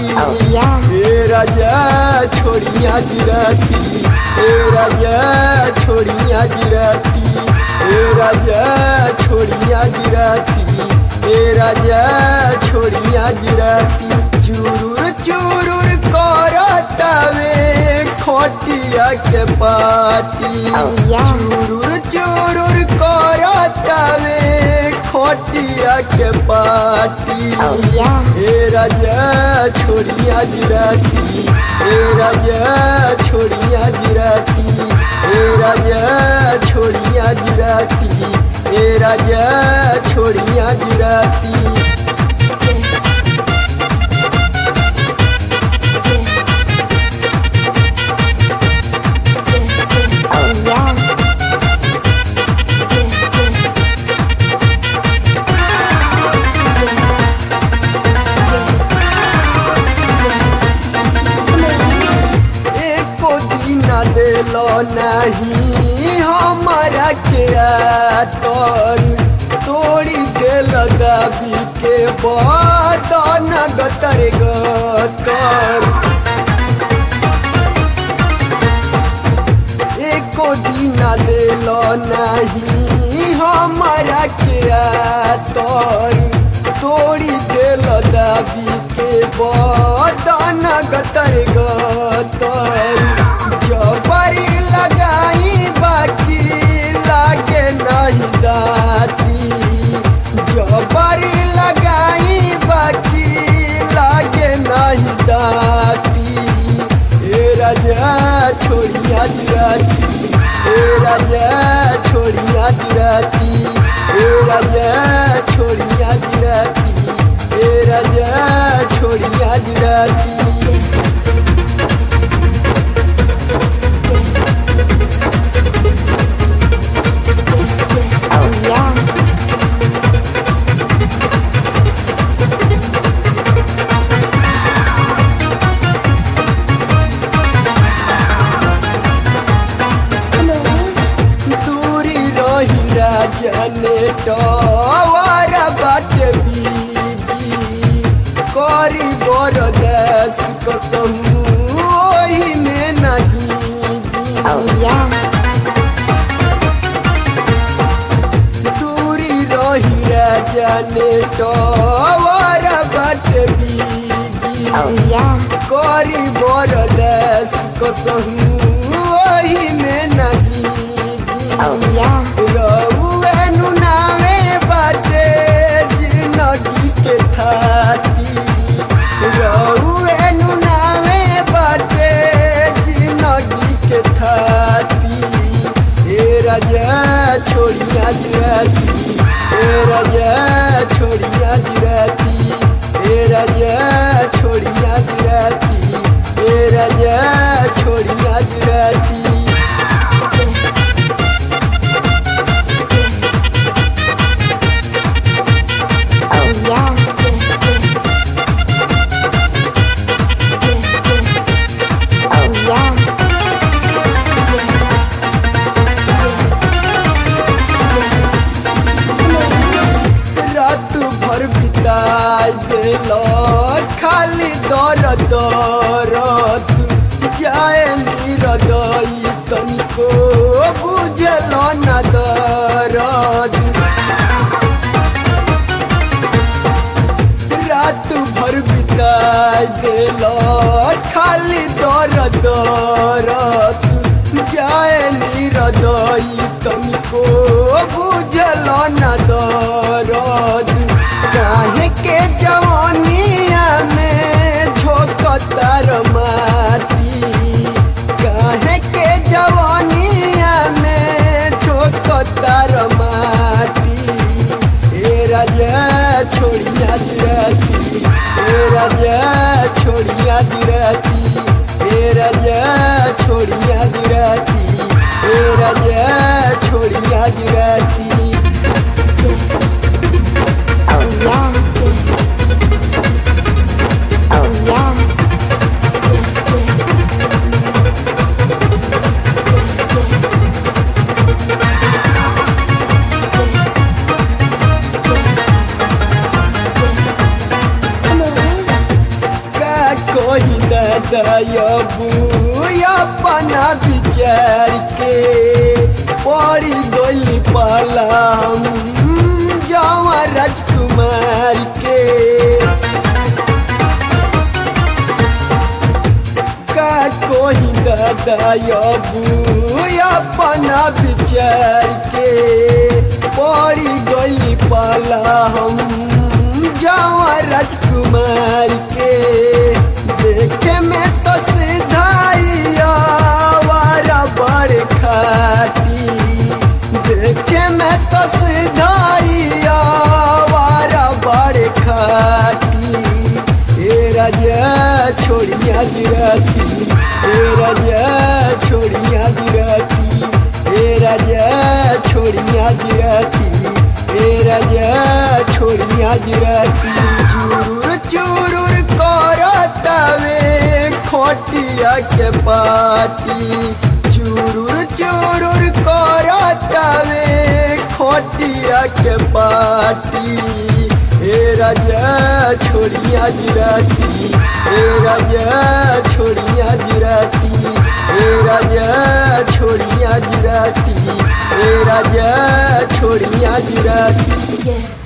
Oh yeah. ए राजा छोड़िया जिराती, ए राजा छोड़िया जिराती, ए राजा छोड़िया जिराती, ए राजा छोड़िया जिराती। चुरुर चुरुर करतावे खोटिया के पाटी, Oh yeah. चुरुर चुरुर करतावे खोटिया के पाटी। Oh yeah. ए राजा छोड़िया जिराती, ए राजा छोड़िया जिराती, ए राजा छोड़िया जिराती, ए राजा छोड़िया जिराती। Oh yeah. एको दीना देलो नहीं हमारा के आतर, तोड़ी देल दाबी के बदन गतर गतर। एको दीना देलो नहीं हमारा के आतर, तोड़ी देल दाबी के बदन गतर गतर। जबरी लगाई बाकी लागे नहीं दाती, जबरी लगाई बाकी लागे नहीं दाती। ए राजा छोड़िया जिराती, ए राजा छोड़िया जिराती, ए राजा छोड़िया जिराती, ए राजा छोड़िया जिराती। Oh yeah. दूरी रही राजा ने टवारा बाटे बीजी, करी बरदास कसम ओही में नहीं जी। Oh yeah. दूरी रही राजा ने टवारा बाटे बीजी, Oh yeah. करी बरदास कसम ओही में नहीं जी। Oh yeah. रउए नुनावे बाटे जिंदगी के थाती, रउए नुनावे बाटे जिंदगी के थाती। ए राजा छोड़िया जिराती, ए राजा छोड़िया जिराती, ए राजा छोड़िया जिराती, ए राजा छोड़िया जिराती। Oh yeah. Oh yeah. रात भर बिताई देलो खाली दर्द दर्द, जाए निरदई तनिको बुझलो न दर्द। रात भर बिताई देलो खाली दर्द दर्द, जाए निरदई तनिको बुझलो न दर्द। काहे के जवानिया में झोंकतार माटी, काहे के जवानिया में झोंकतार माटी। ए राजा छोड़िया जिराती, ए राजा छोड़िया जिराती, ए राजा छोड़िया जिराती, ए राजा छोड़िया जिराती। Oh yeah. Oh yeah. दादाबू अपना विचार के पड़ी गोली पाला हम जावा राजकुमार के का कोई दादाबू अपना विचार के पड़ी गोली पाला हम जावा राजकुमार के देखे में तो सीधाइया वारा बड़ खाटी देखे में तो सीधाइया वारा बड़ खाटी ए राजा छोड़िया जिराती ए राजा छोड़िया जिराती ए राजा छोड़िया जिराती ए राजा छोड़िया जिराती चूरुर चूरुर करतावे खोटिया के पाटी चूरुर चूरुर करतावे खोटिया के पाटी ए राजा छोड़िया जिराती ए राजा छोड़िया जिराती ए राजा छोड़िया जिराती ए राजा छोड़िया जिराती